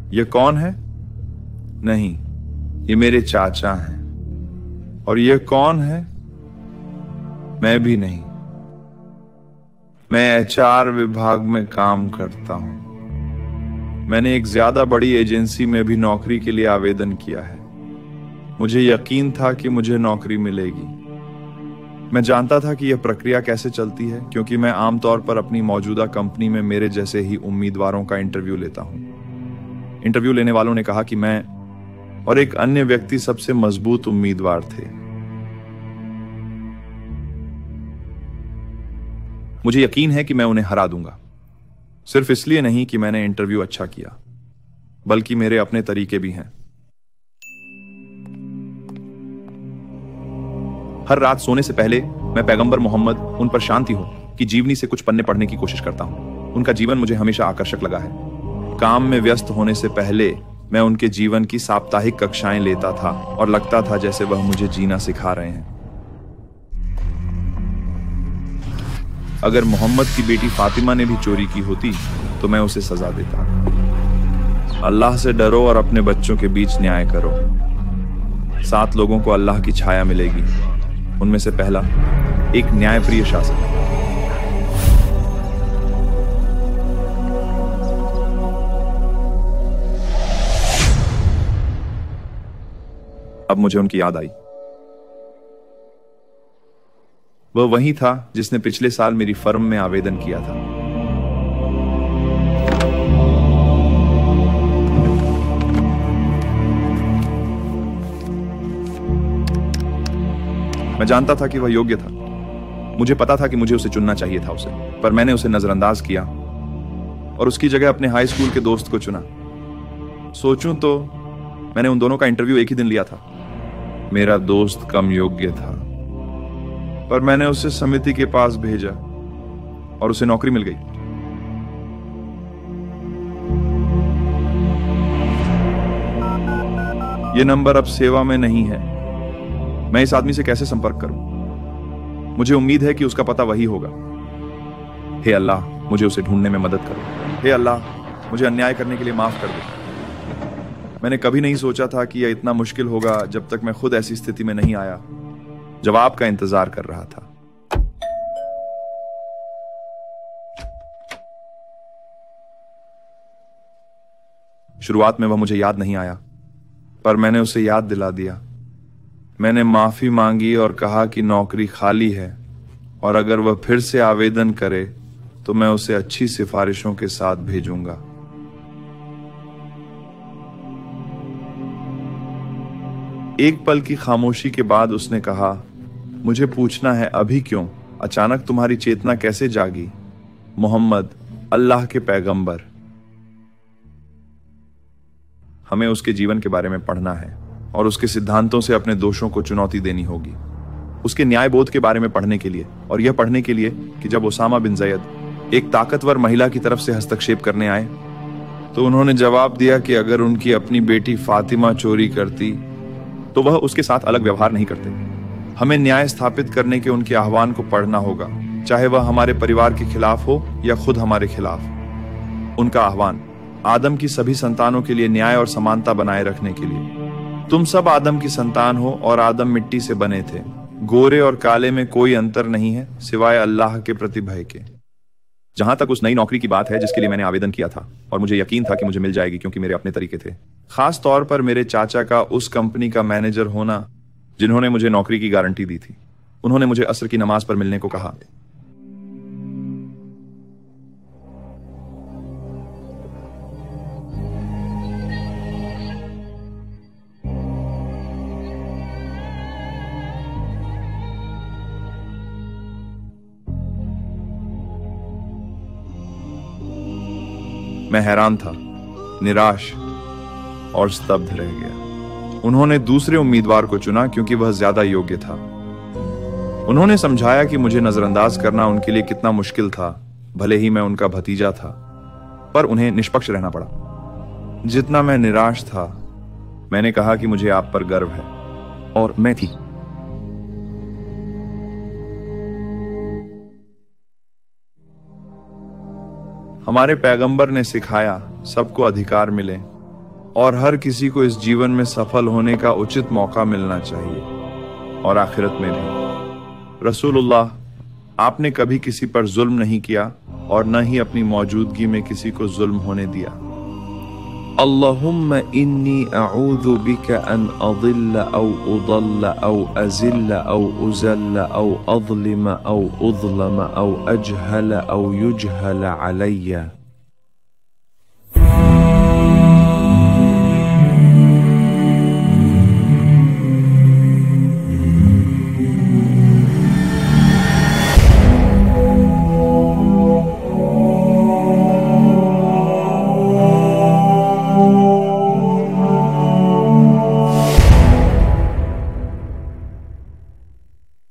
ये कौन है? नहीं, ये मेरे चाचा हैं। और ये कौन है? मैं भी नहीं। मैं एचआर विभाग में काम करता हूं। मैंने एक ज्यादा बड़ी एजेंसी में भी नौकरी के लिए आवेदन किया है। मुझे यकीन था कि मुझे नौकरी मिलेगी। मैं जानता था कि यह प्रक्रिया कैसे चलती है, क्योंकि मैं आमतौर पर अपनी मौजूदा कंपनी में मेरे जैसे ही उम्मीदवारों का इंटरव्यू लेता हूं। इंटरव्यू लेने वालों ने कहा कि मैं और एक अन्य व्यक्ति सबसे मजबूत उम्मीदवार थे। मुझे यकीन है कि मैं उन्हें हरा दूंगा। सिर्फ इसलिए नहीं कि मैंने इंटरव्यू अच्छा किया, बल्कि मेरे अपने तरीके भी हैं। हर रात सोने से पहले मैं पैगंबर मोहम्मद उन पर शांति हो कि जीवनी से कुछ पन्ने पढ़ने की कोशिश करता हूं। उनका जीवन मुझे हमेशा आकर्षक लगा है। काम में व्यस्त होने से पहले मैं उनके जीवन की साप्ताहिक कक्षाएं लेता था और लगता था जैसे वह मुझे जीना सिखा रहे हैं। अगर मोहम्मद की बेटी फातिमा ने भी चोरी की होती तो मैं उसे सजा देता। अल्लाह से डरो और अपने बच्चों के बीच न्याय करो। 7 लोगों को अल्लाह की छाया मिलेगी। उनमें से पहला, एक न्यायप्रिय शासक। अब मुझे उनकी याद आई। वह वही था जिसने पिछले साल मेरी फर्म में आवेदन किया था। मैं जानता था कि वह योग्य था। मुझे पता था कि मुझे उसे चुनना चाहिए था पर मैंने उसे नजरअंदाज किया और उसकी जगह अपने हाई स्कूल के दोस्त को चुना। सोचूं तो मैंने उन दोनों का इंटरव्यू एक ही दिन लिया था। मेरा दोस्त कम योग्य था, पर मैंने उसे समिति के पास भेजा और उसे नौकरी मिल गई। यह नंबर अब सेवा में नहीं है। मैं इस आदमी से कैसे संपर्क करूं? मुझे उम्मीद है कि उसका पता वही होगा। हे अल्लाह, मुझे उसे ढूंढने में मदद करो। हे अल्लाह, मुझे अन्याय करने के लिए माफ कर दो। मैंने कभी नहीं सोचा था कि यह इतना मुश्किल होगा जब तक मैं खुद ऐसी स्थिति में नहीं आया। जवाब का इंतजार कर रहा था। शुरुआत में वह मुझे याद नहीं आया, पर मैंने उसे याद दिला दिया। मैंने माफी मांगी और कहा कि नौकरी खाली है और अगर वह फिर से आवेदन करे तो मैं उसे अच्छी सिफारिशों के साथ भेजूंगा। एक पल की खामोशी के बाद उसने कहा, मुझे पूछना है अभी क्यों? अचानक तुम्हारी चेतना कैसे जागी? मोहम्मद, अल्लाह के पैगंबर। हमें उसके जीवन के बारे में पढ़ना है और उसके सिद्धांतों से अपने दोषों को चुनौती देनी होगी। उसके न्यायबोध के बारे में पढ़ने के लिए, और यह पढ़ने के लिए कि जब ओसामा बिन जैद एक ताकतवर महिला की तरफ से हस्तक्षेप करने आए तो उन्होंने जवाब दिया कि अगर उनकी अपनी बेटी फातिमा चोरी करती तो वह उसके साथ अलग व्यवहार नहीं करते। हमें न्याय स्थापित करने के उनके आह्वान को पढ़ना होगा, चाहे वह हमारे परिवार के खिलाफ हो या खुद हमारे खिलाफ। उनका आह्वान आदम की सभी संतानों के लिए न्याय और समानता बनाए रखने के लिए। तुम सब आदम की संतान हो और आदम मिट्टी से बने थे। गोरे और काले में कोई अंतर नहीं है सिवाय अल्लाह के प्रति भय के। जहां तक उस नई नौकरी की बात है जिसके लिए मैंने आवेदन किया था, और मुझे यकीन था कि मुझे मिल जाएगी क्योंकि मेरे अपने तरीके थे, खास तौर पर मेरे चाचा का उस कंपनी का मैनेजर होना जिन्होंने मुझे नौकरी की गारंटी दी थी। उन्होंने मुझे असर की नमाज पर मिलने को कहा। मैं हैरान था, निराश और स्तब्ध रह गया। उन्होंने दूसरे उम्मीदवार को चुना क्योंकि वह ज्यादा योग्य था। उन्होंने समझाया कि मुझे नजरअंदाज करना उनके लिए कितना मुश्किल था, भले ही मैं उनका भतीजा था, पर उन्हें निष्पक्ष रहना पड़ा। जितना मैं निराश था, मैंने कहा कि मुझे आप पर गर्व है, और मैं थी। हमारे पैगंबर ने सिखाया सबको अधिकार मिले, और हर किसी को इस जीवन में सफल होने का उचित मौका मिलना चाहिए और आखिरत में भी। रसूलुल्लाह, आपने कभी किसी पर जुल्म नहीं किया और न ही अपनी मौजूदगी में किसी को जुल्म होने दिया। अल्लाहुम्मा इन्नी अऊज़ु बिका अन अज़िल्ल औ उज़ल्ल औ अज़िल्ल औ उज़ल्ल औ अज़लिम औ उज़लम औ अजहल औ युजहल अलैया।